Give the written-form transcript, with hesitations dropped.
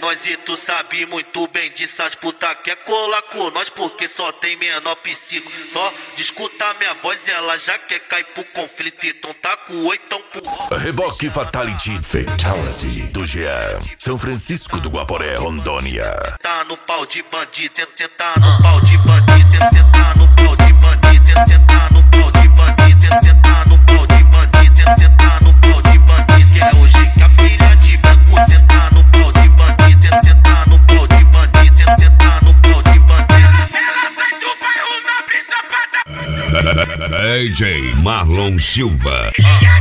nós e tu sabe muito bem disso. As puta quer colar com nós porque só tem menor psico. Só de escutar minha voz ela já quer cair pro conflito. Então tá com o oitão pro Reboque Fatality do Jean, São Francisco do Guaporé, Rondônia. Tá no pau de bandido, cê tá no pau de bandido, cê tá no pau de bandido, cê tá no pau de bandido, cê tá no pau de bandido, cê tá no pau de bandido. Que é hoje que a filha de branco, cê tá no pau de bandido, cê tá no pau de bandido, cê tá no pau de bandido. Ela sai do bairro na brisa pra dar DJ Marlon Silva. yeah.